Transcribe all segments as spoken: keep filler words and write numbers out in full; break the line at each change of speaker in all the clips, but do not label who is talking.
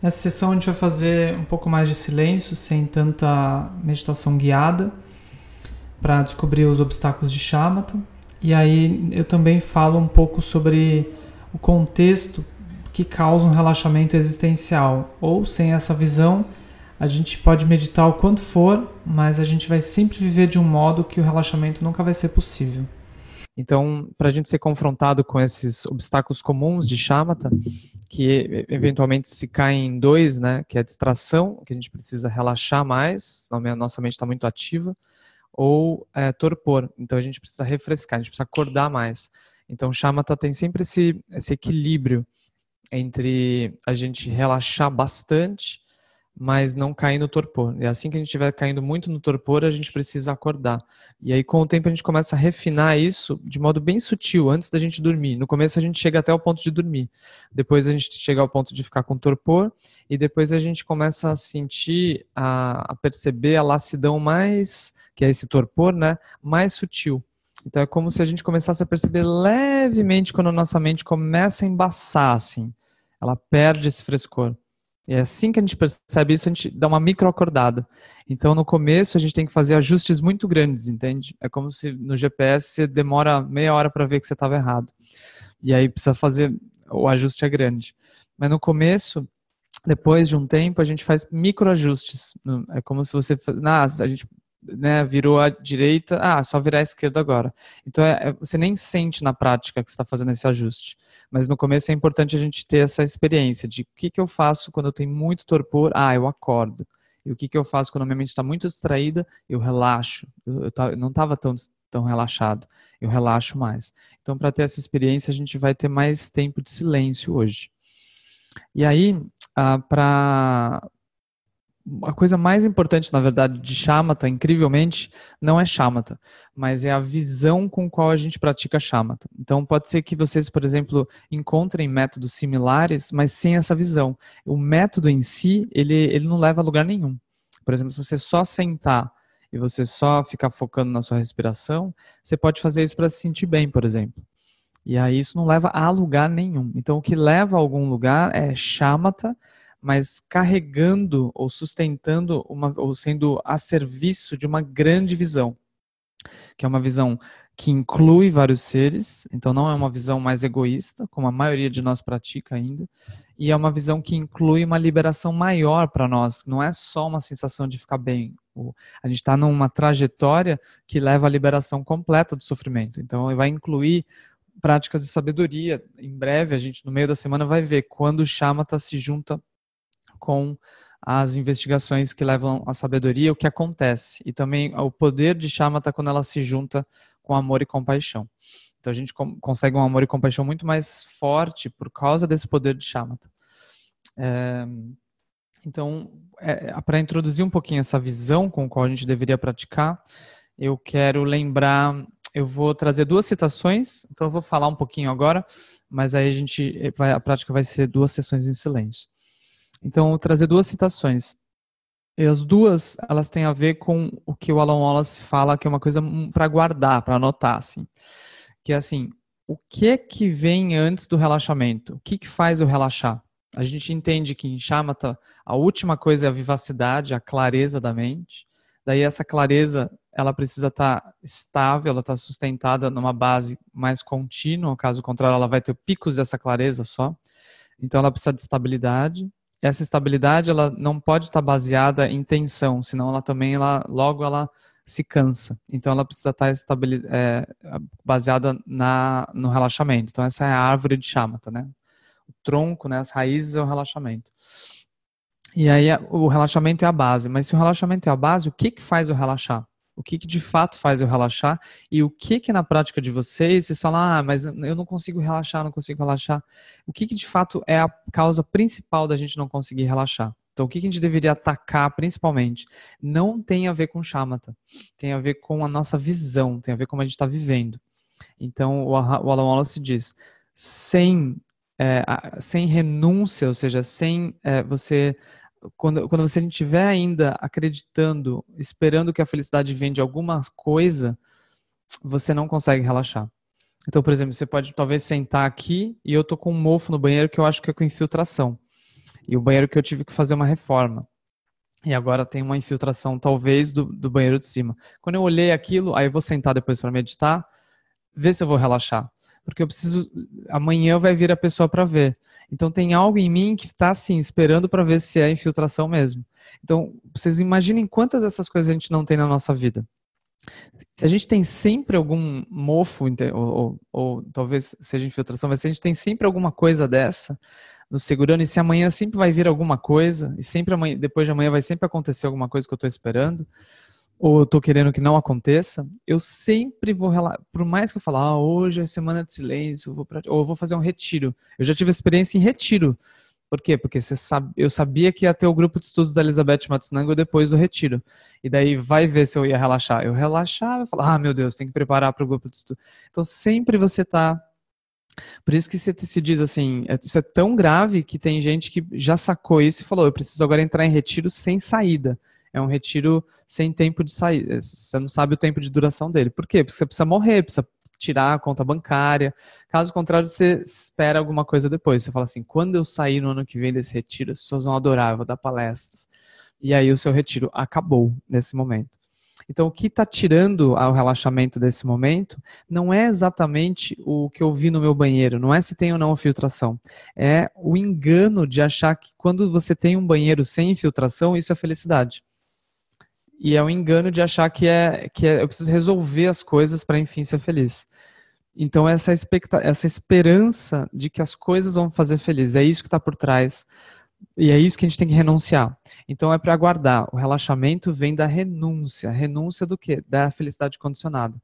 Nessa sessão a gente vai fazer um pouco mais de silêncio, sem tanta meditação guiada, para descobrir os obstáculos de Shamatha. E aí eu também falo um pouco sobre o contexto que causa um relaxamento existencial. Ou sem essa visão, a gente pode meditar o quanto for, mas a gente vai sempre viver de um modo que o relaxamento nunca vai ser possível. Então, para a gente ser confrontado com esses obstáculos comuns de Shamatha, que eventualmente se caem em dois, né, que é a distração, que a gente precisa relaxar mais, senão a nossa mente está muito ativa, ou é, torpor, então a gente precisa refrescar, a gente precisa acordar mais. Então, Shamatha tem sempre esse, esse equilíbrio entre a gente relaxar bastante, mas não cair no torpor. E assim que a gente estiver caindo muito no torpor, a gente precisa acordar. E aí, com o tempo, a gente começa a refinar isso de modo bem sutil, antes da gente dormir. No começo, a gente chega até o ponto de dormir. Depois, a gente chega ao ponto de ficar com torpor. E depois, a gente começa a sentir, a, a perceber a lassidão mais, que é esse torpor, né, mais sutil. Então, é como se a gente começasse a perceber levemente quando a nossa mente começa a embaçar, assim. Ela perde esse frescor. E é assim que a gente percebe isso, a gente dá uma microacordada. Então, no começo, a gente tem que fazer ajustes muito grandes, entende? É como se no G P S você demora meia hora para ver que você estava errado. E aí precisa fazer, o ajuste é grande. Mas no começo, depois de um tempo, a gente faz microajustes. É como se você... Ah, a gente... Né, virou à direita, ah, só virar à esquerda agora. Então é, é, você nem sente na prática que você está fazendo esse ajuste. Mas no começo é importante a gente ter essa experiência de o que, que eu faço quando eu tenho muito torpor, ah, eu acordo. E o que, que eu faço quando a minha mente está muito distraída, eu relaxo. Eu, eu, eu não estava tão, tão relaxado, eu relaxo mais. Então, para ter essa experiência, a gente vai ter mais tempo de silêncio hoje. E aí, ah, para... A coisa mais importante, na verdade, de Shamatha, incrivelmente, não é Shamatha, mas é a visão com qual a gente pratica Shamatha. Então, pode ser que vocês, por exemplo, encontrem métodos similares, mas sem essa visão. O método em si, ele, ele não leva a lugar nenhum. Por exemplo, se você só sentar e você só ficar focando na sua respiração, você pode fazer isso para se sentir bem, por exemplo. E aí isso não leva a lugar nenhum. Então, o que leva a algum lugar é Shamatha, mas carregando ou sustentando, uma, ou sendo a serviço de uma grande visão, que é uma visão que inclui vários seres, então não é uma visão mais egoísta, como a maioria de nós pratica ainda, e é uma visão que inclui uma liberação maior para nós, não é só uma sensação de ficar bem. A gente está numa trajetória que leva à liberação completa do sofrimento, então vai incluir práticas de sabedoria. Em breve, a gente no meio da semana vai ver quando o Shamatha se junta com as investigações que levam à sabedoria, o que acontece. E também o poder de Shamatha quando ela se junta com amor e compaixão. Então a gente consegue um amor e compaixão muito mais forte por causa desse poder de Shamatha. É, então, é, para introduzir um pouquinho essa visão com a qual a gente deveria praticar, eu quero lembrar, eu vou trazer duas citações, então eu vou falar um pouquinho agora, mas aí a gente vai, a prática vai ser duas sessões em silêncio. Então, eu vou trazer duas citações. E as duas, elas têm a ver com o que o Alan Wallace fala, que é uma coisa para guardar, para anotar, assim. Que é assim, o que é que vem antes do relaxamento? O que que faz eu relaxar? A gente entende que em Shamatha, a última coisa é a vivacidade, a clareza da mente. Daí essa clareza, ela precisa estar estável, ela está sustentada numa base mais contínua, caso contrário ela vai ter picos dessa clareza só. Então ela precisa de estabilidade. Essa estabilidade ela não pode estar baseada em tensão, senão ela também ela, logo ela se cansa. Então ela precisa estar é, baseada na, no relaxamento. Então essa é a árvore de Shamatha, né? O tronco, né, as raízes é o relaxamento. E aí o relaxamento é a base. Mas se o relaxamento é a base, o que que faz eu relaxar? O que que de fato faz eu relaxar? E o que que na prática de vocês, vocês falam, ah, mas eu não consigo relaxar, não consigo relaxar. O que que de fato é a causa principal da gente não conseguir relaxar? Então, o que que a gente deveria atacar principalmente? Não tem a ver com Shamatha. Tem a ver com a nossa visão, tem a ver com como a gente está vivendo. Então, o Alan Wallace diz, sem, é, sem renúncia, ou seja, sem é, você... Quando, quando você estiver ainda acreditando, esperando que a felicidade venha de alguma coisa, você não consegue relaxar. Então, por exemplo, você pode talvez sentar aqui e eu tô com um mofo no banheiro que eu acho que é com infiltração.
E o banheiro que eu tive que fazer uma reforma. E agora tem uma infiltração, talvez, do, do banheiro de cima. Quando eu olhei aquilo, aí eu vou sentar depois para meditar, ver se eu vou relaxar. Porque eu preciso... Amanhã vai vir a pessoa para ver. Então tem algo em mim que está assim, esperando para ver se é infiltração mesmo. Então, vocês imaginem quantas dessas coisas a gente não tem na nossa vida. Se a gente tem sempre algum mofo, ou, ou, ou talvez seja infiltração, mas se a gente tem sempre alguma coisa dessa nos segurando, e se amanhã sempre vai vir alguma coisa, e sempre amanhã, depois de amanhã vai sempre acontecer alguma coisa que eu estou esperando, ou eu estou querendo que não aconteça, eu sempre vou relaxar. Por mais que eu fale, ah, hoje é semana de silêncio, eu vou pra... ou eu vou fazer um retiro. Eu já tive experiência em retiro. Por quê? Porque você sabe, eu sabia que ia ter o grupo de estudos da Elizabeth Matsunaga depois do retiro. E daí vai ver se eu ia relaxar. Eu relaxava e falava, ah, meu Deus, tem que preparar para o grupo de estudo. Então sempre você está... Por isso que você se diz assim, isso é tão grave que tem gente que já sacou isso e falou, eu preciso agora entrar em retiro sem saída. É um retiro sem tempo de saída. Você não sabe o tempo de duração dele. Por quê? Porque você precisa morrer, precisa tirar a conta bancária. Caso contrário, você espera alguma coisa depois. Você fala assim, quando eu sair no ano que vem desse retiro, as pessoas vão adorar, eu vou dar palestras. E aí o seu retiro acabou nesse momento. Então, o que está tirando o relaxamento desse momento não é exatamente o que eu vi no meu banheiro, não é se tem ou não infiltração. É o engano de achar que quando você tem um banheiro sem infiltração, isso é felicidade. E é o engano de achar que, é, que é, eu preciso resolver as coisas para, enfim, ser feliz. Então, essa, expecta- essa esperança de que as coisas vão fazer feliz, é isso que está por trás. E é isso que a gente tem que renunciar. Então é para aguardar. O relaxamento vem da renúncia. Renúncia do quê? Da felicidade condicionada.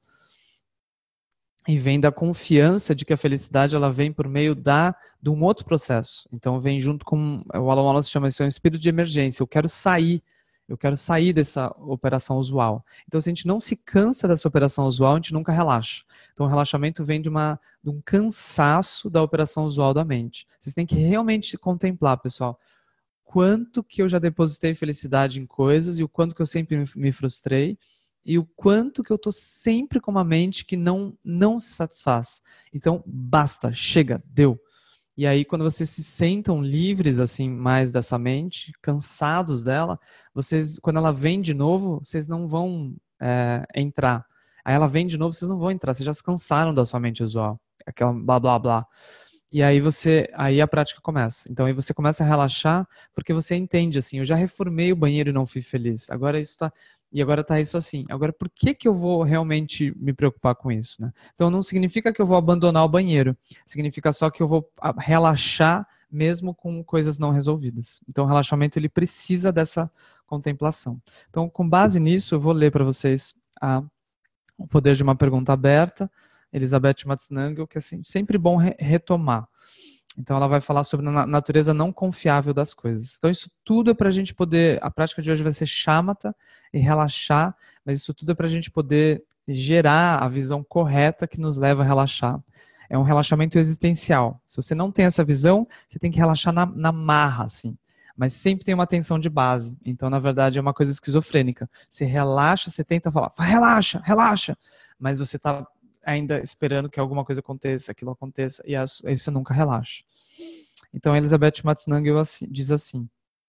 E vem da confiança de que a felicidade ela vem por meio da, de um outro processo. Então vem junto com, o Alan Wallace chama isso de um espírito de emergência. Eu quero sair. Eu quero sair dessa operação usual. Então, se a gente não se cansa dessa operação usual, a gente nunca relaxa. Então, o relaxamento vem de, uma, de um cansaço da operação usual da mente. Vocês têm que realmente contemplar, pessoal, quanto que eu já depositei felicidade em coisas e o quanto que eu sempre me frustrei e o quanto que eu estou sempre com uma mente que não, não se satisfaz. Então, basta, chega, deu. E aí, quando vocês se sentam livres, assim, mais dessa mente, cansados dela, vocês, quando ela vem de novo, vocês não vão é, entrar. Aí ela vem de novo, vocês não vão entrar, vocês já se cansaram da sua mente usual. Aquela blá, blá, blá. E aí você, aí a prática começa. Então aí você começa a relaxar, porque você entende assim, eu já reformei o banheiro e não fui feliz. Agora isso tá, e agora tá isso assim. Agora por que que eu vou realmente me preocupar com isso, né? Então não significa que eu vou abandonar o banheiro, significa só que eu vou relaxar mesmo com coisas não resolvidas. Então o relaxamento ele precisa dessa contemplação. Então com base nisso eu vou ler para vocês a, o poder de uma pergunta aberta. Elizabeth Matsunaga, que é assim, sempre bom re retomar. Então ela vai falar sobre a natureza não confiável das coisas. Então isso tudo é para a gente poder, a prática de hoje vai ser shamatha e relaxar, mas isso tudo é para a gente poder gerar a visão correta que nos leva a relaxar. É um relaxamento existencial. Se você não tem essa visão, você tem que relaxar na, na marra, assim. Mas sempre tem uma tensão de base. Então, na verdade, é uma coisa esquizofrênica. Você relaxa, você tenta falar, relaxa, relaxa, mas você está ainda esperando que alguma coisa aconteça, aquilo aconteça, e aí você nunca relaxa. Então, a Elizabeth Matsunaga diz assim,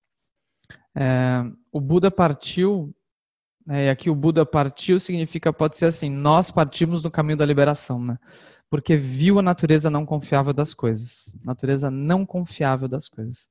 é, o Buda partiu, né, e aqui o Buda partiu significa, pode ser assim, nós partimos no caminho da liberação, né? Porque viu a natureza não confiável das coisas, natureza não confiável das coisas,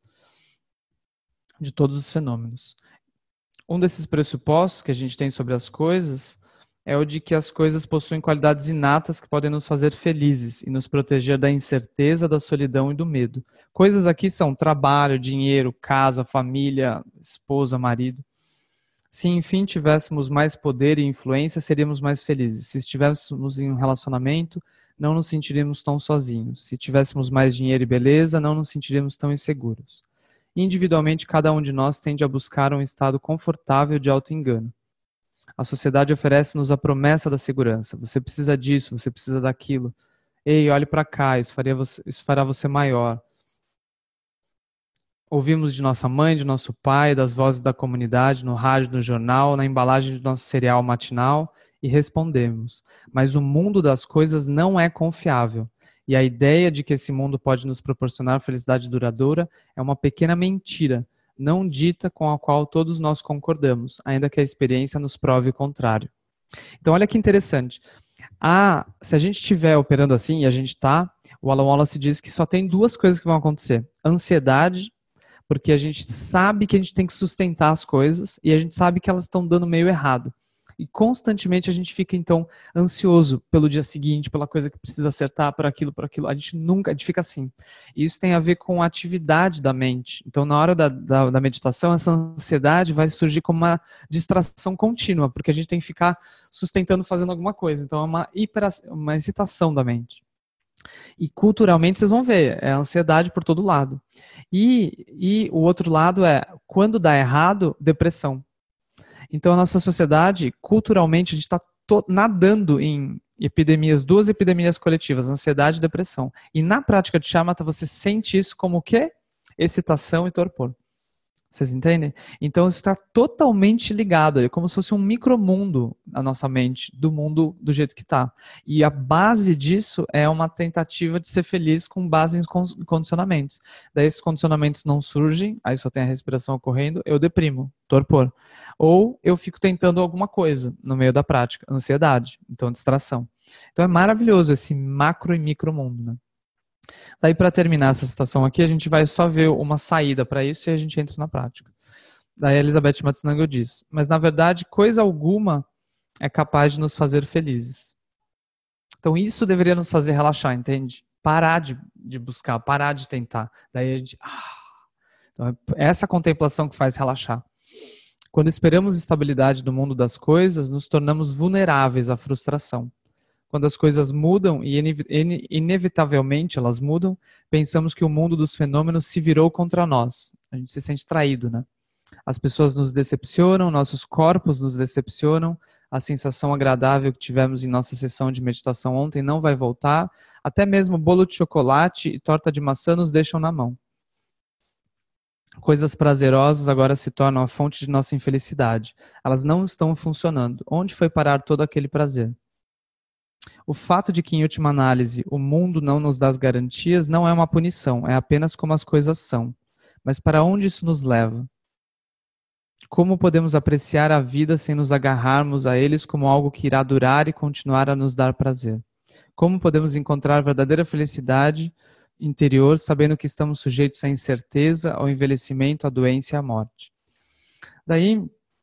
de todos os fenômenos. Um desses pressupostos que a gente tem sobre as coisas é o de que as coisas possuem qualidades inatas que podem nos fazer felizes e nos proteger da incerteza, da solidão e do medo. Coisas aqui são trabalho, dinheiro, casa, família, esposa, marido. Se, enfim, tivéssemos mais poder e influência, seríamos mais felizes. Se estivéssemos em um relacionamento, não nos sentiríamos tão sozinhos. Se tivéssemos mais dinheiro e beleza, não nos sentiríamos tão inseguros. Individualmente, cada um de nós tende a buscar um estado confortável de auto-engano. A sociedade oferece-nos a promessa da segurança. Você precisa disso, você precisa daquilo. Ei, olhe para cá, isso, faria você, isso fará você maior. Ouvimos de nossa mãe, de nosso pai, das vozes da comunidade, no rádio, no jornal, na embalagem de nosso cereal matinal e respondemos. Mas o mundo das coisas não é confiável. E a ideia de que esse mundo pode nos proporcionar felicidade duradoura é uma pequena mentira, não dita com a qual todos nós concordamos, ainda que a experiência nos prove o contrário. Então, olha que interessante. Ah, se a gente estiver operando assim, e a gente está, o Alan Wallace diz que só tem duas coisas que vão acontecer. Ansiedade, porque a gente sabe que a gente tem que sustentar as coisas e a gente sabe que elas estão dando meio errado. E constantemente a gente fica, então, ansioso pelo dia seguinte, pela coisa que precisa acertar, por aquilo, por aquilo. A gente nunca, a gente fica assim. E isso tem a ver com a atividade da mente. Então, na hora da, da, da meditação, essa ansiedade vai surgir como uma distração contínua, porque a gente tem que ficar sustentando, fazendo alguma coisa. Então, é uma, hiper, uma excitação da mente. E culturalmente, vocês vão ver, é ansiedade por todo lado. E, e o outro lado é, quando dá errado, depressão. Então, a nossa sociedade, culturalmente, a gente está nadando em epidemias, duas epidemias coletivas, ansiedade e depressão. E na prática de shamatha, você sente isso como o quê? Excitação e torpor. Vocês entendem? Então, isso está totalmente ligado, é como se fosse um micromundo na nossa mente, do mundo do jeito que está. E a base disso é uma tentativa de ser feliz com base em condicionamentos. Daí esses condicionamentos não surgem, aí só tem a respiração ocorrendo, eu deprimo, torpor. Ou eu fico tentando alguma coisa no meio da prática, ansiedade, então distração. Então é maravilhoso esse macro e micromundo, né? Daí, para terminar essa citação aqui, a gente vai só ver uma saída para isso e a gente entra na prática. Daí a Elizabeth Matsunaga diz, mas na verdade, coisa alguma é capaz de nos fazer felizes. Então isso deveria nos fazer relaxar, entende? Parar de, de buscar, parar de tentar. Daí a gente... Ah! Então é essa contemplação que faz relaxar. Quando esperamos estabilidade do mundo das coisas, nos tornamos vulneráveis à frustração. Quando as coisas mudam e inevitavelmente elas mudam, pensamos que o mundo dos fenômenos se virou contra nós. A gente se sente traído, né? As pessoas nos decepcionam, nossos corpos nos decepcionam, a sensação agradável que tivemos em nossa sessão de meditação ontem não vai voltar, até mesmo bolo de chocolate e torta de maçã nos deixam na mão. Coisas prazerosas agora se tornam a fonte de nossa infelicidade. Elas não estão funcionando. Onde foi parar todo aquele prazer? O fato de que, em última análise, o mundo não nos dá as garantias não é uma punição, é apenas como as coisas são. Mas para onde isso nos leva? Como podemos apreciar a vida sem nos agarrarmos a eles como algo que irá durar e continuar a nos dar prazer? Como podemos encontrar verdadeira felicidade interior sabendo que estamos sujeitos à incerteza, ao envelhecimento, à doença e à morte? Daí...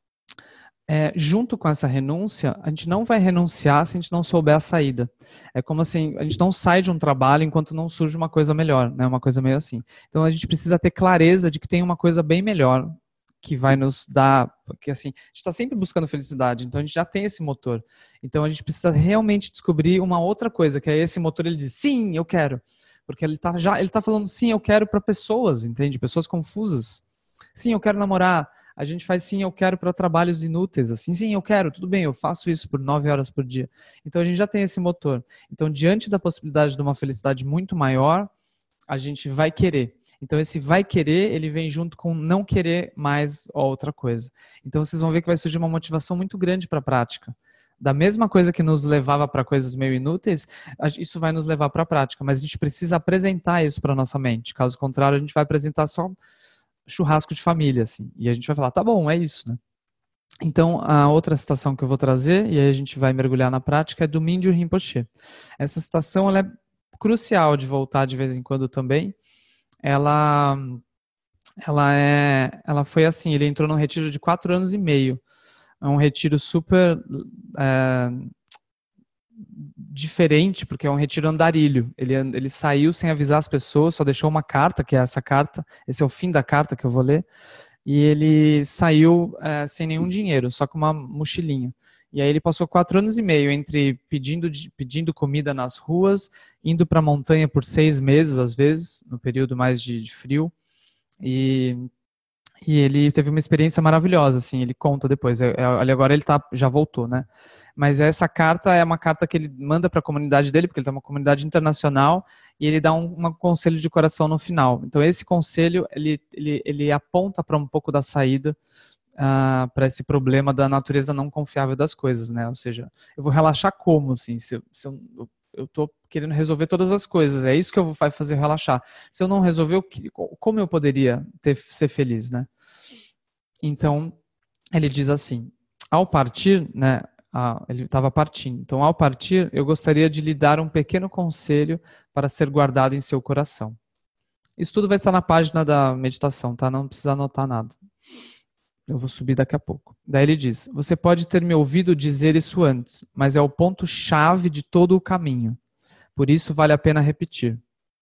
É, junto com essa renúncia, a gente não vai renunciar se a gente não souber a saída. É como assim, a gente não sai de um trabalho enquanto não surge uma coisa melhor, né? Uma coisa meio assim. Então a gente precisa ter clareza de que tem uma coisa bem melhor que vai nos dar, porque assim, a gente está sempre buscando felicidade, então a gente já tem esse motor. Então a gente precisa realmente descobrir uma outra coisa, que é esse motor, ele diz, sim, eu quero. Porque ele está já, ele tá falando sim, eu quero para pessoas, entende? Pessoas confusas. Sim, eu quero namorar. A gente faz sim, eu quero para trabalhos inúteis, assim, sim, eu quero, tudo bem, eu faço isso por nove horas por dia. Então a gente já tem esse motor. Então, diante da possibilidade de uma felicidade muito maior, a gente vai querer. Então esse vai querer, ele vem junto com não querer mais outra coisa. Então vocês vão ver que vai surgir uma motivação muito grande para a prática. Da mesma coisa que nos levava para coisas meio inúteis, isso vai nos levar para a prática, mas a gente precisa apresentar isso para a nossa mente. Caso contrário, a gente vai apresentar só churrasco de família, assim. E a gente vai falar, tá bom, é isso, né? Então, a outra citação que eu vou trazer, e aí a gente vai mergulhar na prática, é do Mingyur Rinpoche. Essa citação, ela é crucial de voltar de vez em quando também. Ela, ela, é, ela foi assim, ele entrou num retiro de quatro anos e meio. É um retiro super... É, diferente, porque é um retiro andarilho. Ele, ele saiu sem avisar as pessoas, só deixou uma carta, que é essa carta, esse é o fim da carta que eu vou ler, e ele saiu é, sem nenhum dinheiro, só com uma mochilinha. E aí ele passou quatro anos e meio entre pedindo, pedindo comida nas ruas, indo para a montanha por seis meses, às vezes, no período mais de, de frio, e... E ele teve uma experiência maravilhosa, assim, ele conta depois. É, é, agora ele tá, já voltou, né? Mas essa carta é uma carta que ele manda para a comunidade dele, porque ele tem uma comunidade internacional, e ele dá um, um conselho de coração no final. Então esse conselho, ele, ele, ele aponta para um pouco da saída uh, para esse problema da natureza não confiável das coisas, né? Ou seja, eu vou relaxar como, assim? Se, se eu, eu tô querendo resolver todas as coisas, é isso que eu vai fazer eu relaxar. Se eu não resolver, como eu poderia ter, ser feliz, né? Então, ele diz assim, ao partir, né, a, ele estava partindo, então ao partir, eu gostaria de lhe dar um pequeno conselho para ser guardado em seu coração. Isso tudo vai estar na página da meditação, tá? Não precisa anotar nada. Eu vou subir daqui a pouco. Daí ele diz, você pode ter me ouvido dizer isso antes, mas é o ponto-chave de todo o caminho. Por isso vale a pena repetir.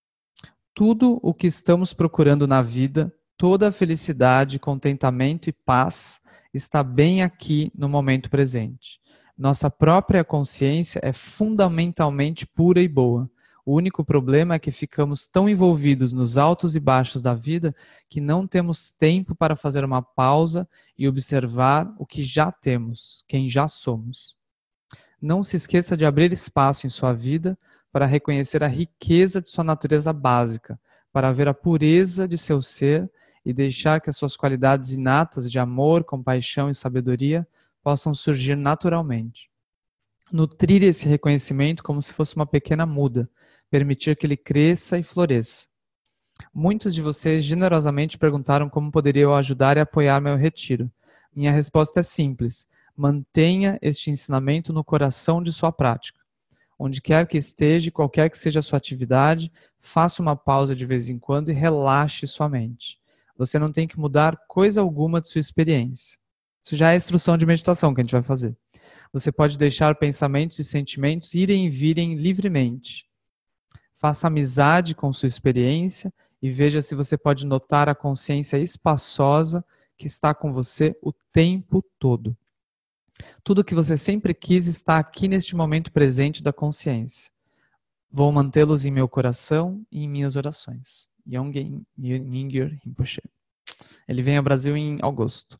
Tudo o que estamos procurando na vida, toda a felicidade, contentamento e paz está bem aqui no momento presente. Nossa própria consciência é fundamentalmente pura e boa. O único problema é que ficamos tão envolvidos nos altos e baixos da vida que não temos tempo para fazer uma pausa e observar o que já temos, quem já somos. Não se esqueça de abrir espaço em sua vida para reconhecer a riqueza de sua natureza básica, para ver a pureza de seu ser e deixar que as suas qualidades inatas de amor, compaixão e sabedoria possam surgir naturalmente. Nutrir esse reconhecimento como se fosse uma pequena muda, permitir que ele cresça e floresça. Muitos de vocês generosamente perguntaram como poderia eu ajudar e apoiar meu retiro. Minha resposta é simples. Mantenha este ensinamento no coração de sua prática. Onde quer que esteja, qualquer que seja a sua atividade, faça uma pausa de vez em quando e relaxe sua mente. Você não tem que mudar coisa alguma de sua experiência. Isso já é a instrução de meditação que a gente vai fazer. Você pode deixar pensamentos e sentimentos irem e virem livremente. Faça amizade com sua experiência e veja se você pode notar a consciência espaçosa que está com você o tempo todo. Tudo o que você sempre quis está aqui neste momento presente da consciência. Vou mantê-los em meu coração e em minhas orações. Yongey Mingyur Rinpoche. Ele vem ao Brasil em agosto.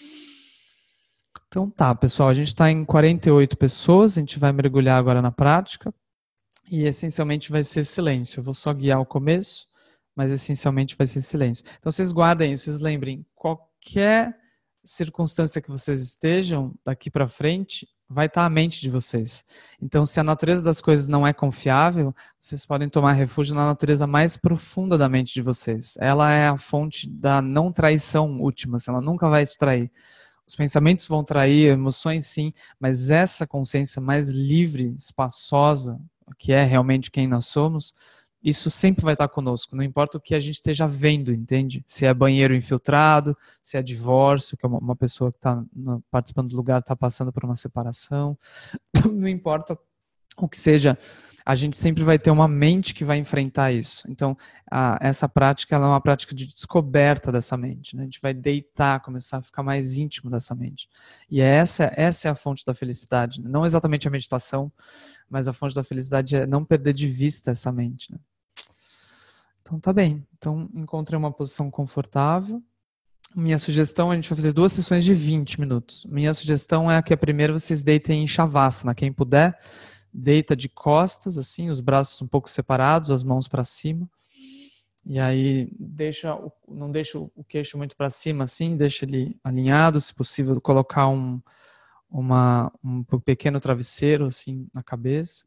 Então tá, pessoal, a gente está em quarenta e oito pessoas, a gente vai mergulhar agora na prática e essencialmente vai ser silêncio. Eu vou só guiar o começo, mas essencialmente vai ser silêncio. Então vocês guardem isso, vocês lembrem, qualquer circunstância que vocês estejam daqui para frente, vai estar a mente de vocês. Então, se a natureza das coisas não é confiável, vocês podem tomar refúgio na natureza mais profunda da mente de vocês. Ela é a fonte da não traição última, ela nunca vai te trair. Os pensamentos vão trair, emoções sim, mas essa consciência mais livre, espaçosa, que é realmente quem nós somos, isso sempre vai estar conosco, não importa o que a gente esteja vendo, entende? Se é banheiro infiltrado, se é divórcio, que é uma pessoa que está participando do lugar, está passando por uma separação, não importa o que seja, a gente sempre vai ter uma mente que vai enfrentar isso. Então, a, essa prática ela é uma prática de descoberta dessa mente, né? A gente vai deitar, começar a ficar mais íntimo dessa mente. E essa, essa é a fonte da felicidade, né? Não exatamente a meditação, mas a fonte da felicidade é não perder de vista essa mente, né? Então tá bem. Então encontrei uma posição confortável. Minha sugestão, a gente vai fazer duas sessões de vinte minutos. Minha sugestão é que a primeira vocês deitem em Shavasana. Quem puder, deita de costas, assim, os braços um pouco separados, as mãos para cima. E aí deixa, não deixa o queixo muito para cima, assim, deixa ele alinhado, se possível, colocar um, uma, um pequeno travesseiro assim na cabeça.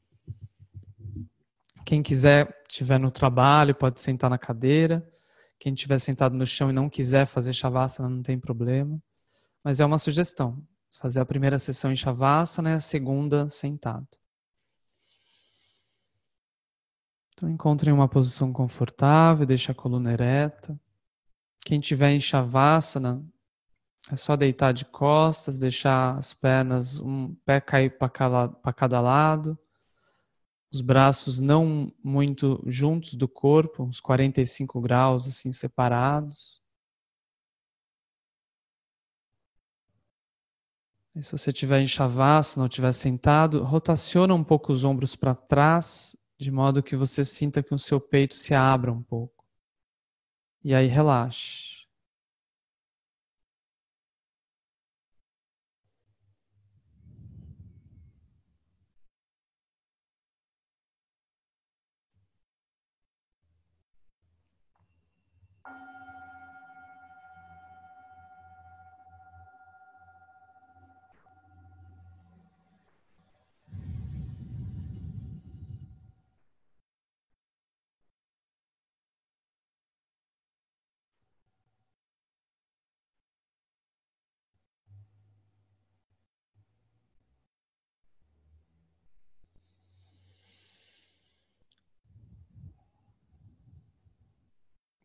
Quem quiser, estiver no trabalho, pode sentar na cadeira. Quem estiver sentado no chão e não quiser fazer Shavasana, não tem problema. Mas é uma sugestão. Fazer a primeira sessão em Shavasana e a segunda sentado. Então encontrem uma posição confortável, deixe a coluna ereta. Quem estiver em Shavasana, é só deitar de costas, deixar as pernas, um pé cair para cada, para cada lado. Os braços não muito juntos do corpo, uns quarenta e cinco graus assim separados. E se você estiver em Shavasana ou estiver sentado, rotaciona um pouco os ombros para trás, de modo que você sinta que o seu peito se abra um pouco. E aí relaxe.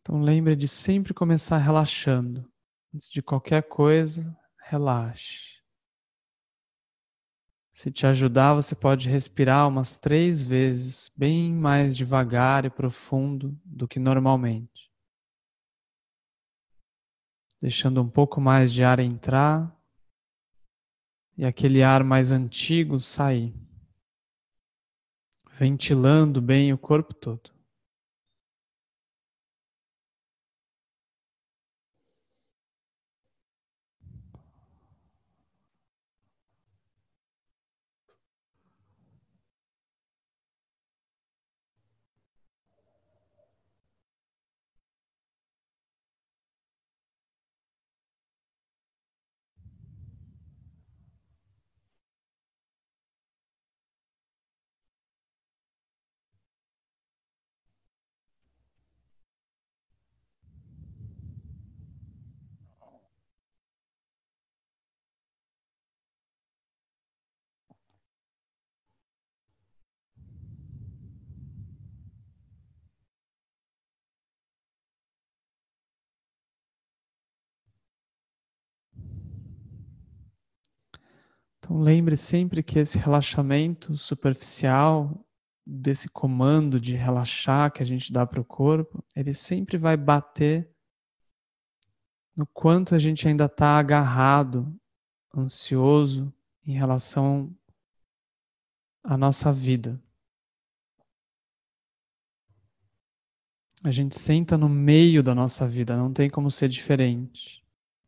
Então lembre de sempre começar relaxando. Antes de qualquer coisa, relaxe. Se te ajudar, você pode respirar umas três vezes, bem mais devagar e profundo do que normalmente. Deixando um pouco mais de ar entrar e aquele ar mais antigo sair. Ventilando bem o corpo todo. Então lembre sempre que esse relaxamento superficial, desse comando de relaxar que a gente dá para o corpo, ele sempre vai bater no quanto a gente ainda está agarrado, ansioso em relação à nossa vida. A gente senta no meio da nossa vida, não tem como ser diferente.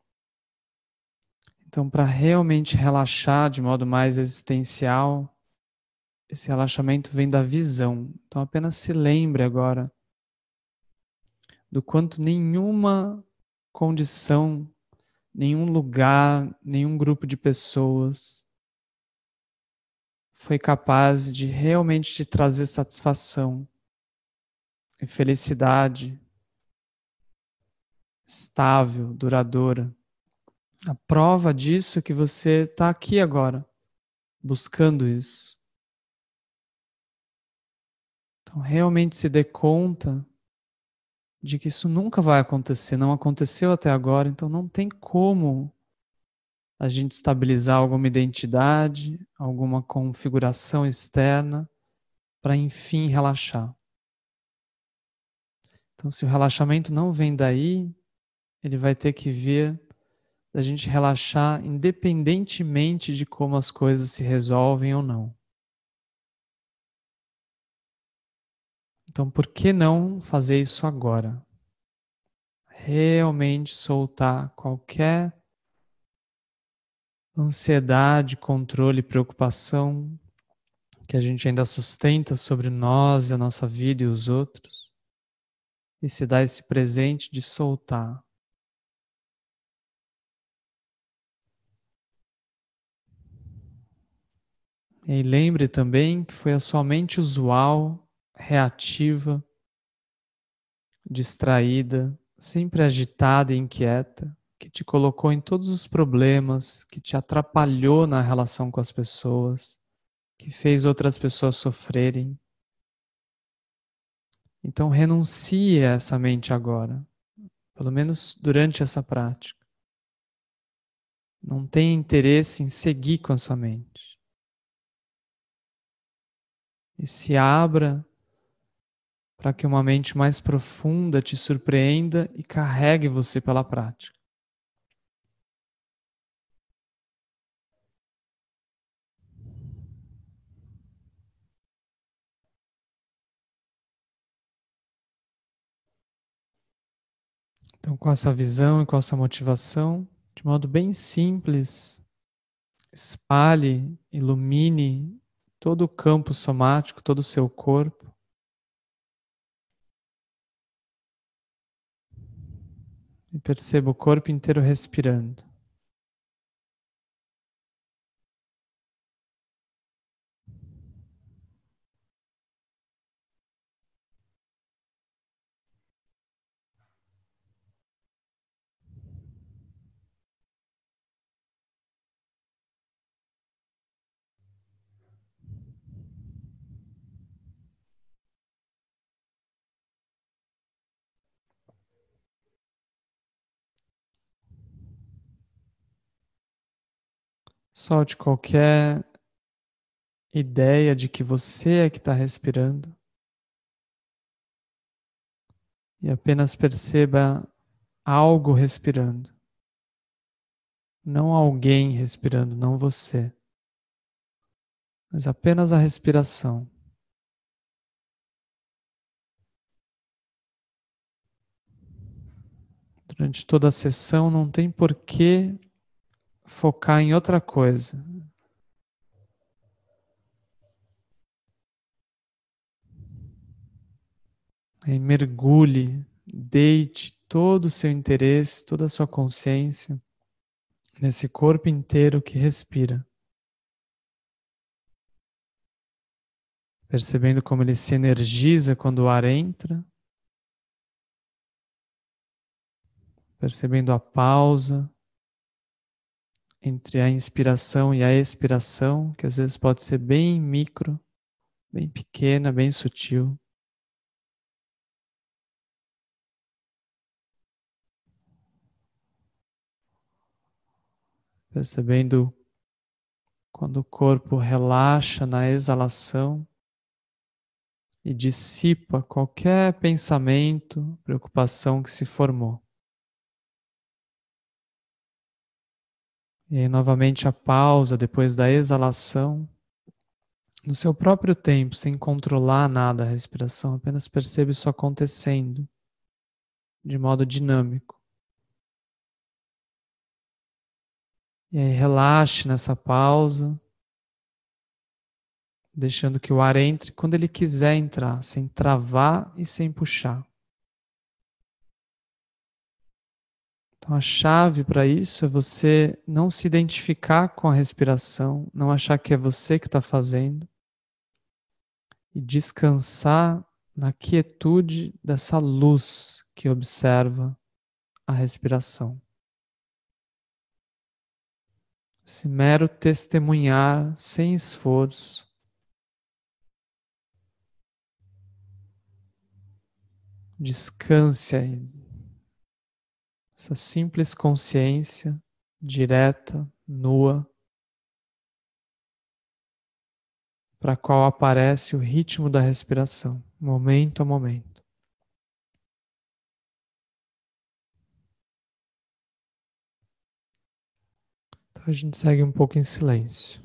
Então, para realmente relaxar de modo mais existencial, esse relaxamento vem da visão. Então, apenas se lembre agora do quanto nenhuma condição, nenhum lugar, nenhum grupo de pessoas foi capaz de realmente te trazer satisfação e felicidade estável, duradoura. A prova disso é que você está aqui agora, buscando isso. Então, realmente se dê conta de que isso nunca vai acontecer, não aconteceu até agora, então não tem como a gente estabilizar alguma identidade, alguma configuração externa para enfim relaxar. Então, se o relaxamento não vem daí, ele vai ter que vir da gente relaxar independentemente de como as coisas se resolvem ou não. Então, por que não fazer isso agora? Realmente soltar qualquer ansiedade, controle, preocupação que a gente ainda sustenta sobre nós, a nossa vida e os outros, e se dar esse presente de soltar. E lembre também que foi a sua mente usual, reativa, distraída, sempre agitada e inquieta, que te colocou em todos os problemas, que te atrapalhou na relação com as pessoas, que fez outras pessoas sofrerem. Então renuncie a essa mente agora, pelo menos durante essa prática. Não tenha interesse em seguir com essa mente. E se abra para que uma mente mais profunda te surpreenda e carregue você pela prática. Então, com essa visão e com essa motivação, de modo bem simples, espalhe, ilumine todo o campo somático, todo o seu corpo. E perceba o corpo inteiro respirando. Solte qualquer ideia de que você é que está respirando e apenas perceba algo respirando, não alguém respirando, não você, mas apenas a respiração. Durante toda a sessão não tem por que focar em outra coisa. Aí mergulhe, deite todo o seu interesse, toda a sua consciência nesse corpo inteiro que respira. Percebendo como ele se energiza quando o ar entra, percebendo a pausa entre a inspiração e a expiração, que às vezes pode ser bem micro, bem pequena, bem sutil. Percebendo quando o corpo relaxa na exalação e dissipa qualquer pensamento, preocupação que se formou. E aí, novamente, a pausa depois da exalação, no seu próprio tempo, sem controlar nada a respiração, apenas percebe isso acontecendo de modo dinâmico. E aí, relaxe nessa pausa, deixando que o ar entre quando ele quiser entrar, sem travar e sem puxar. Então, a chave para isso é você não se identificar com a respiração, não achar que é você que está fazendo e descansar na quietude dessa luz que observa a respiração. Esse mero testemunhar sem esforço. Descanse aí. Essa simples consciência direta, nua, para a qual aparece o ritmo da respiração, momento a momento. Então a gente segue um pouco em silêncio.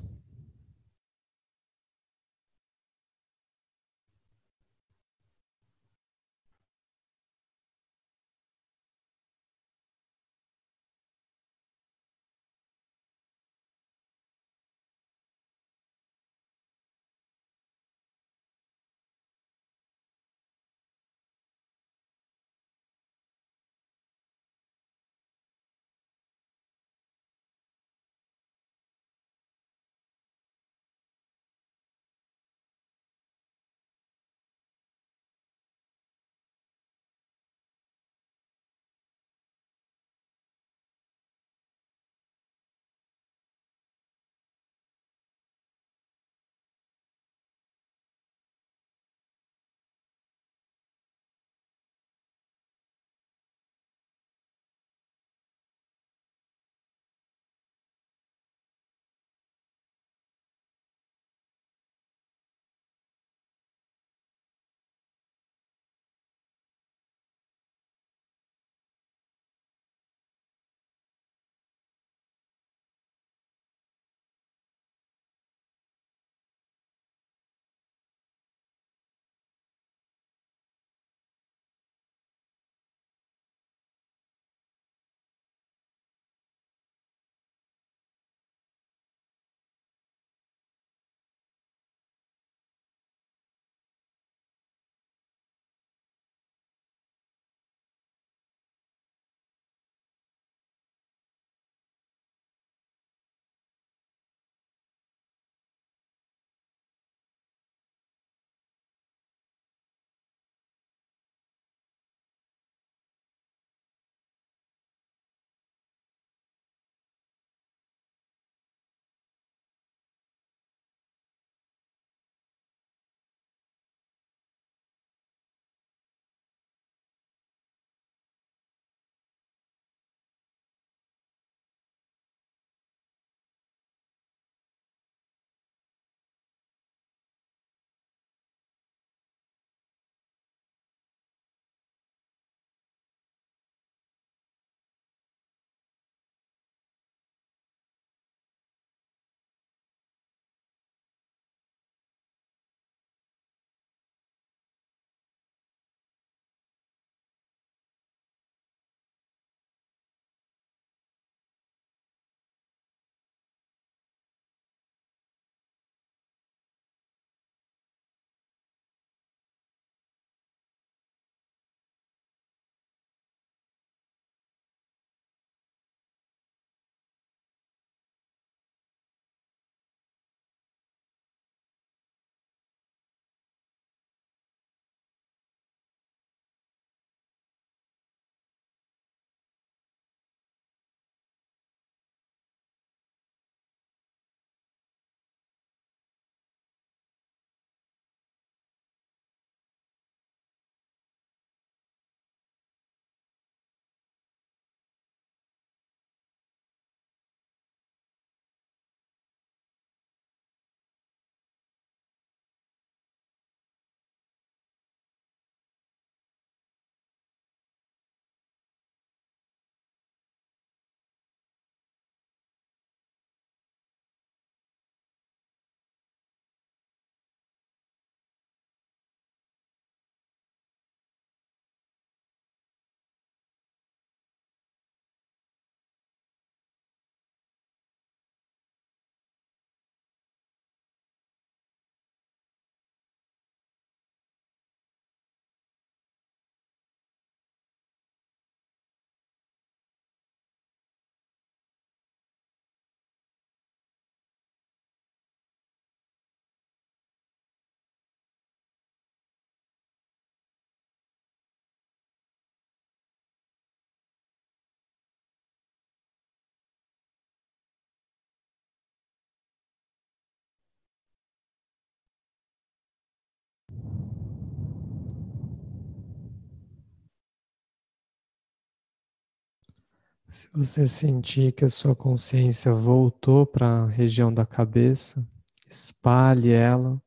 Se você sentir que a sua consciência voltou para a região da cabeça, espalhe ela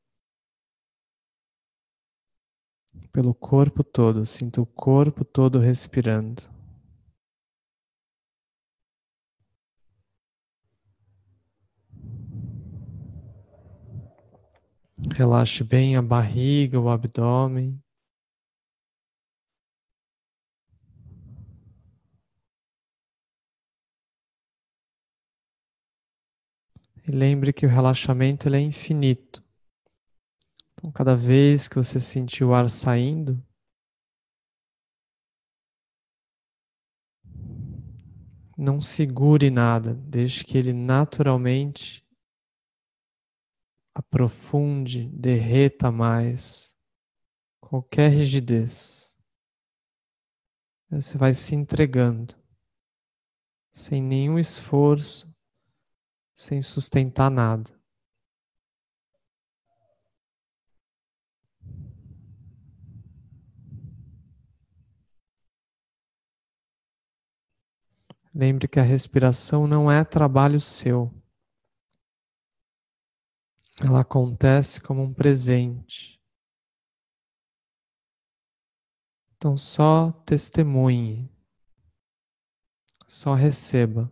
pelo corpo todo, sinta o corpo todo respirando. Relaxe bem a barriga, o abdômen. E lembre que o relaxamento ele é infinito. Então, cada vez que você sentir o ar saindo, não segure nada, deixe que ele naturalmente aprofunde, derreta mais qualquer rigidez. Você vai se entregando, sem nenhum esforço, sem sustentar nada. Lembre que a respiração não é trabalho seu. Ela acontece como um presente. Então só testemunhe, só receba.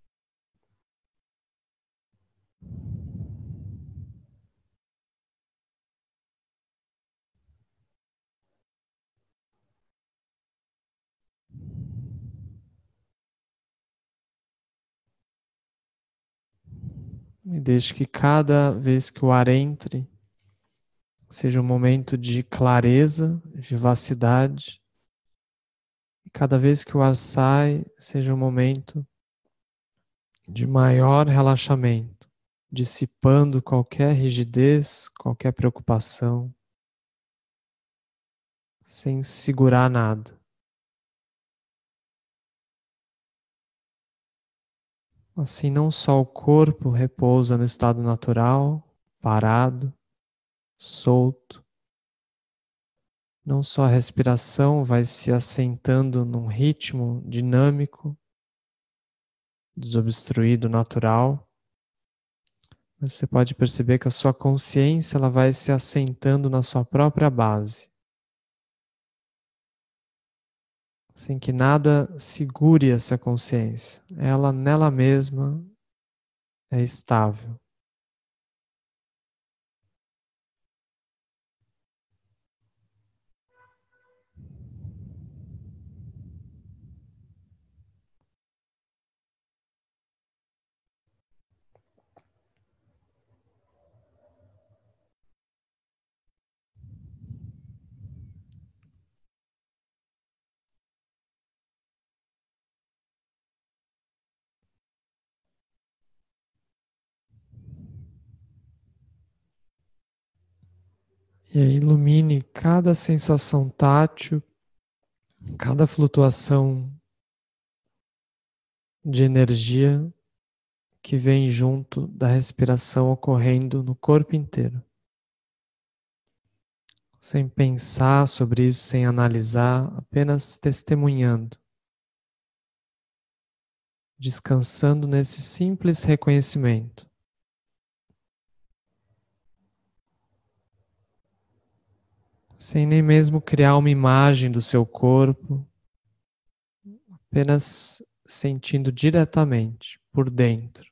E deixe que cada vez que o ar entre, seja um momento de clareza, vivacidade. E cada vez que o ar sai, seja um momento de maior relaxamento, dissipando qualquer rigidez, qualquer preocupação, sem segurar nada. Assim, não só o corpo repousa no estado natural, parado, solto, não só a respiração vai se assentando num ritmo dinâmico, desobstruído, natural, mas você pode perceber que a sua consciência ela vai se assentando na sua própria base, sem que nada segure essa consciência. Ela nela mesma é estável. E aí ilumine cada sensação tátil, cada flutuação de energia que vem junto da respiração ocorrendo no corpo inteiro. Sem pensar sobre isso, sem analisar, apenas testemunhando. Descansando nesse simples reconhecimento. Sem nem mesmo criar uma imagem do seu corpo, apenas sentindo diretamente, por dentro.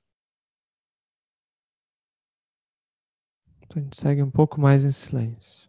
Então a gente segue um pouco mais em silêncio.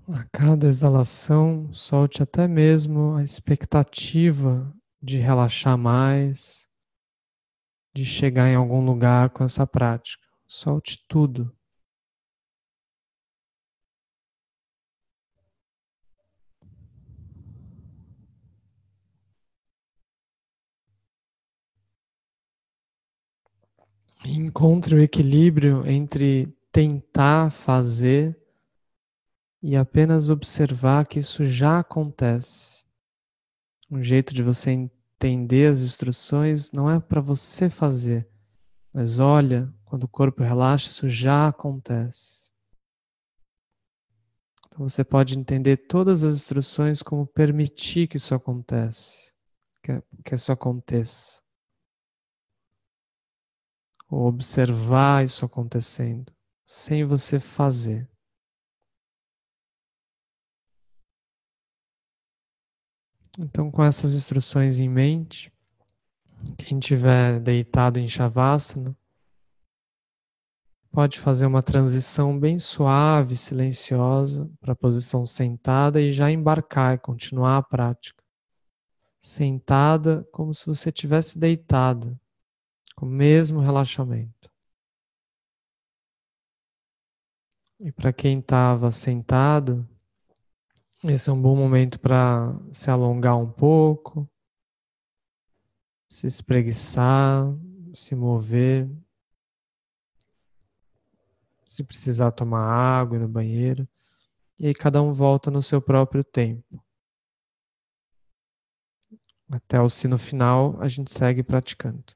A cada exalação, solte até mesmo a expectativa de relaxar mais, de chegar em algum lugar com essa prática. Solte tudo. Encontre o equilíbrio entre tentar fazer e apenas observar que isso já acontece. Um jeito de você entender as instruções não é para você fazer, mas olha, quando o corpo relaxa, isso já acontece. Então você pode entender todas as instruções como permitir que isso acontece, que, que isso aconteça. Ou observar isso acontecendo, sem você fazer. Então, com essas instruções em mente, quem estiver deitado em Shavasana, pode fazer uma transição bem suave, silenciosa, para a posição sentada e já embarcar e continuar a prática. Sentada, como se você estivesse deitada, com o mesmo relaxamento. E para quem estava sentado, esse é um bom momento para se alongar um pouco, se espreguiçar, se mover. Se precisar tomar água e ir no banheiro. E aí cada um volta no seu próprio tempo. Até o sino final, a gente segue praticando.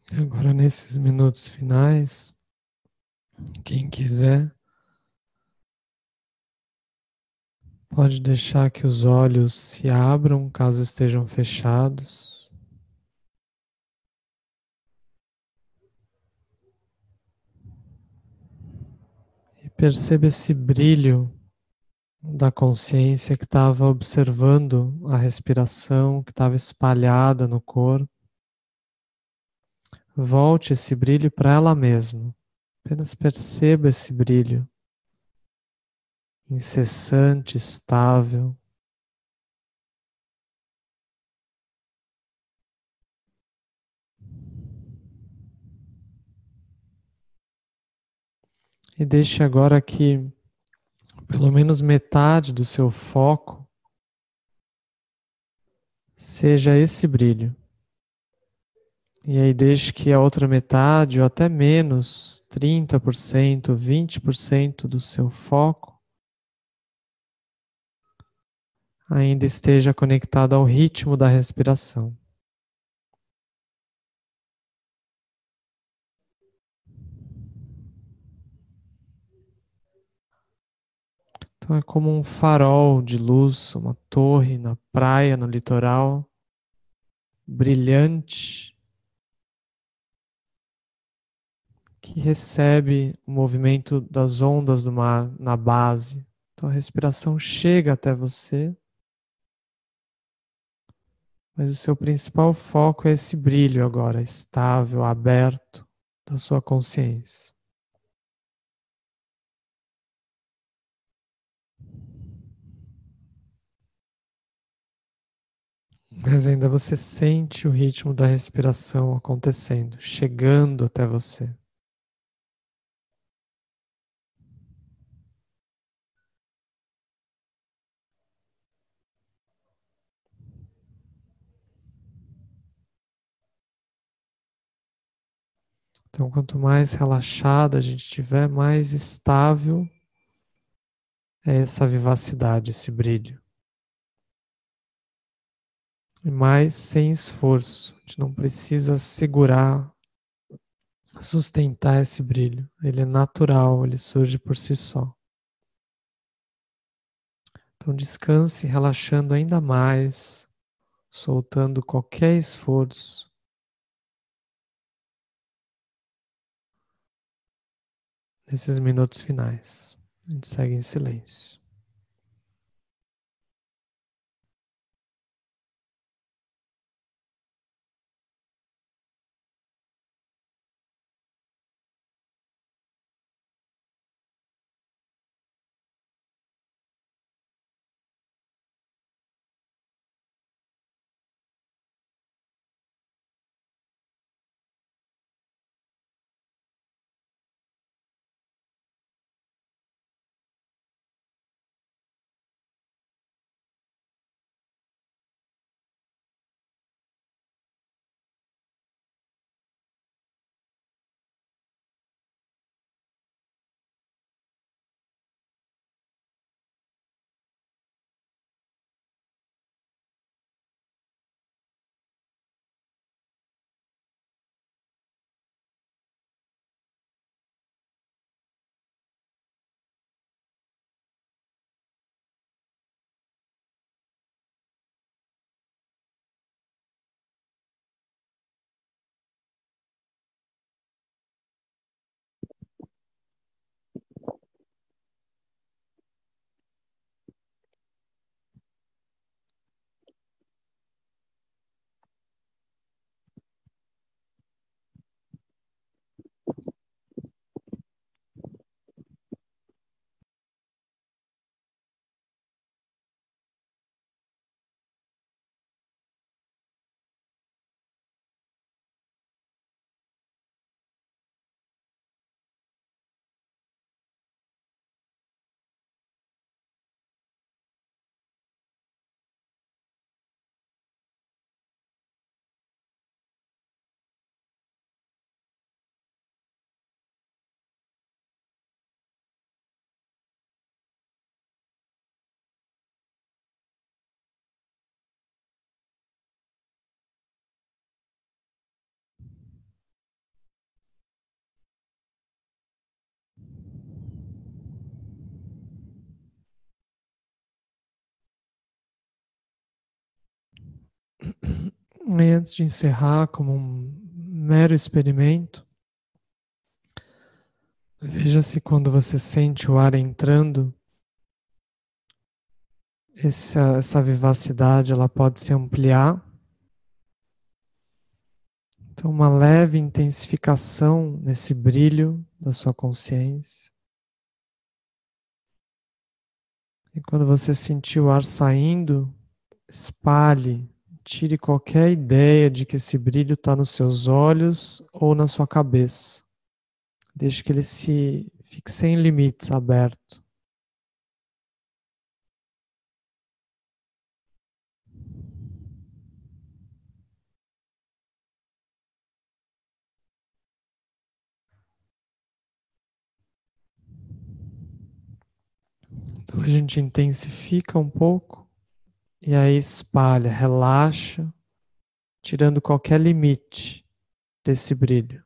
E agora, nesses minutos finais, quem quiser, pode deixar que os olhos se abram caso estejam fechados. E perceba esse brilho da consciência que estava observando a respiração, que estava espalhada no corpo. Volte esse brilho para ela mesma. Apenas perceba esse brilho incessante, estável. E deixe agora que pelo menos metade do seu foco seja esse brilho. E aí deixe que a outra metade, ou até menos, trinta por cento, vinte por cento do seu foco ainda esteja conectado ao ritmo da respiração. Então é como um farol de luz, uma torre na praia, no litoral, brilhante, que recebe o movimento das ondas do mar na base. Então a respiração chega até você, mas o seu principal foco é esse brilho agora, estável, aberto, da sua consciência. Mas ainda você sente o ritmo da respiração acontecendo, chegando até você. Então, quanto mais relaxada a gente estiver, mais estável é essa vivacidade, esse brilho. E mais sem esforço. A gente não precisa segurar, sustentar esse brilho. Ele é natural, ele surge por si só. Então, descanse relaxando ainda mais, soltando qualquer esforço. Nesses minutos finais, a gente segue em silêncio. E antes de encerrar, como um mero experimento, veja se quando você sente o ar entrando, essa, essa vivacidade ela pode se ampliar. Então, uma leve intensificação nesse brilho da sua consciência. E quando você sentir o ar saindo, espalhe, tire qualquer ideia de que esse brilho está nos seus olhos ou na sua cabeça. Deixe que ele se fique sem limites, aberto. Então a gente intensifica um pouco e aí espalha, relaxa, tirando qualquer limite desse brilho.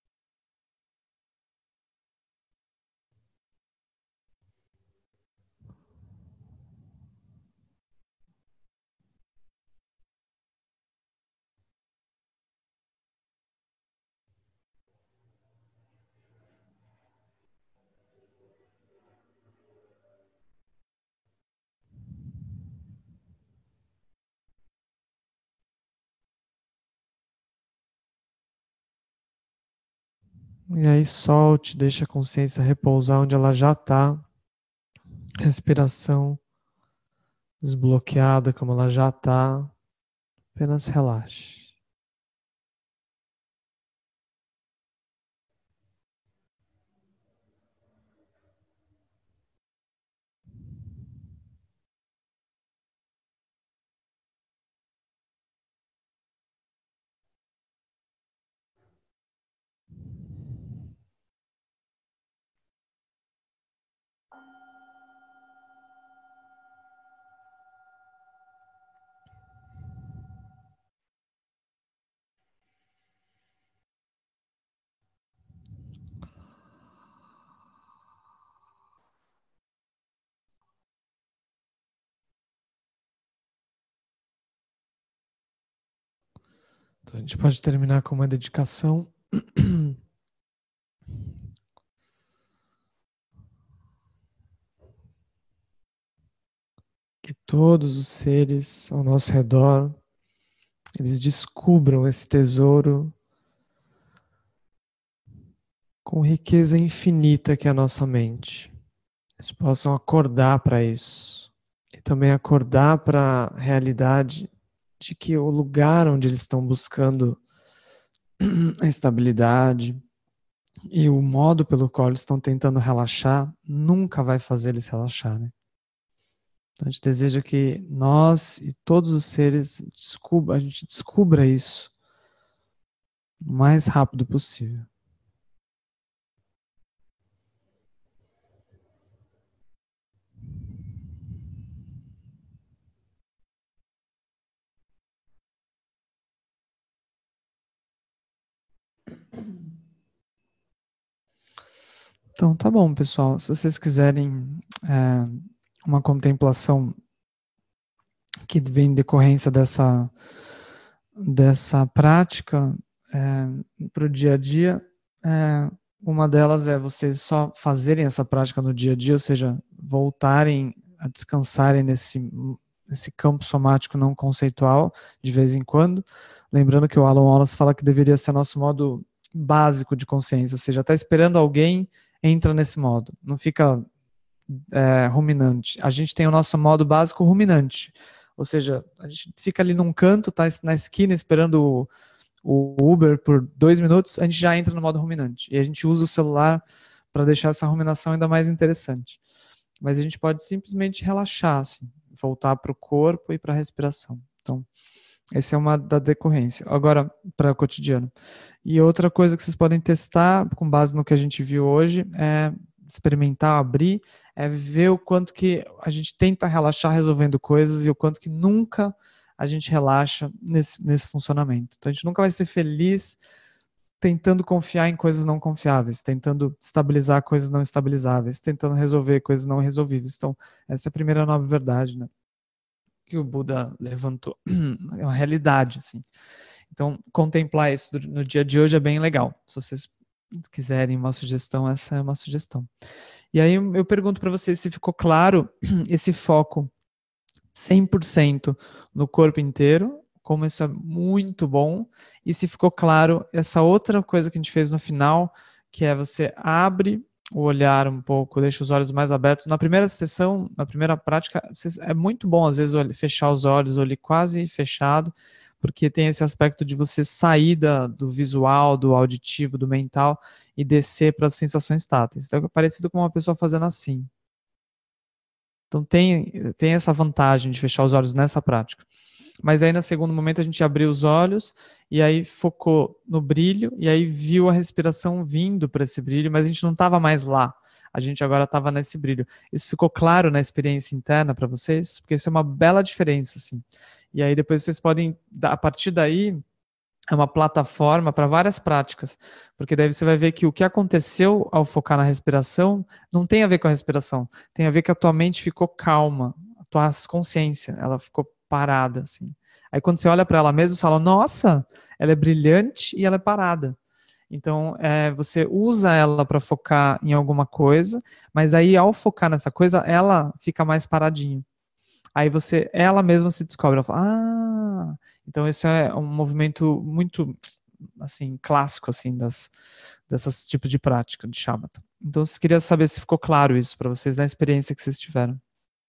E aí solte, deixa a consciência repousar onde ela já está. Respiração desbloqueada como ela já está. Apenas relaxe. Então a gente pode terminar com uma dedicação. Que todos os seres ao nosso redor, eles descubram esse tesouro com riqueza infinita que é a nossa mente. Eles possam acordar para isso. E também acordar para a realidade de que o lugar onde eles estão buscando a estabilidade e o modo pelo qual eles estão tentando relaxar nunca vai fazer eles relaxarem. Então a gente deseja que nós e todos os seres descubra, a gente descubra isso o mais rápido possível. Então tá bom, pessoal. Se vocês quiserem é, uma contemplação que vem em decorrência dessa, dessa prática é, para o dia a dia, é, uma delas é vocês só fazerem essa prática no dia a dia, ou seja, voltarem a descansarem nesse, nesse campo somático não conceitual de vez em quando. Lembrando que o Alan Wallace fala que deveria ser nosso modo básico de consciência, ou seja, está esperando alguém, entra nesse modo, não fica é, ruminante. A gente tem o nosso modo básico ruminante, ou seja, a gente fica ali num canto, tá na esquina esperando o, o Uber por dois minutos, a gente já entra no modo ruminante, e a gente usa o celular para deixar essa ruminação ainda mais interessante. Mas a gente pode simplesmente relaxar, assim, voltar para o corpo e para a respiração. Então, essa é uma da decorrência. Agora, para o cotidiano. E outra coisa que vocês podem testar, com base no que a gente viu hoje, é experimentar, abrir, é ver o quanto que a gente tenta relaxar resolvendo coisas e o quanto que nunca a gente relaxa nesse, nesse funcionamento. Então, a gente nunca vai ser feliz tentando confiar em coisas não confiáveis, tentando estabilizar coisas não estabilizáveis, tentando resolver coisas não resolvíveis. Então, essa é a primeira nova verdade, né? que o Buda levantou. É uma realidade, assim. Então, contemplar isso no dia de hoje é bem legal. Se vocês quiserem uma sugestão, essa é uma sugestão. E aí eu pergunto para vocês se ficou claro esse foco cem por cento no corpo inteiro, como isso é muito bom, e se ficou claro essa outra coisa que a gente fez no final, que é você abre o olhar um pouco, deixa os olhos mais abertos. Na primeira sessão, na primeira prática, é muito bom às vezes fechar os olhos, olho quase fechado, porque tem esse aspecto de você sair da, do visual, do auditivo, do mental e descer para as sensações táteis. Então é parecido com uma pessoa fazendo assim. Então tem, tem essa vantagem de fechar os olhos nessa prática. Mas aí no segundo momento a gente abriu os olhos e aí focou no brilho e aí viu a respiração vindo para esse brilho, mas a gente não estava mais lá. A gente agora estava nesse brilho. Isso ficou claro na experiência interna para vocês? Porque isso é uma bela diferença, assim. E aí depois vocês podem, a partir daí, é uma plataforma para várias práticas, porque daí você vai ver que o que aconteceu ao focar na respiração não tem a ver com a respiração, tem a ver que a tua mente ficou calma, a tua consciência, ela ficou parada, assim. Aí quando você olha para ela mesma, você fala, nossa, ela é brilhante e ela é parada. Então, é, você usa ela para focar em alguma coisa, mas aí ao focar nessa coisa, ela fica mais paradinha. Aí você, ela mesma se descobre, ela fala, ah, então esse é um movimento muito, assim, clássico, assim, das, dessas tipos de prática de shamatha. Então, eu queria saber se ficou claro isso para vocês, na experiência que vocês tiveram.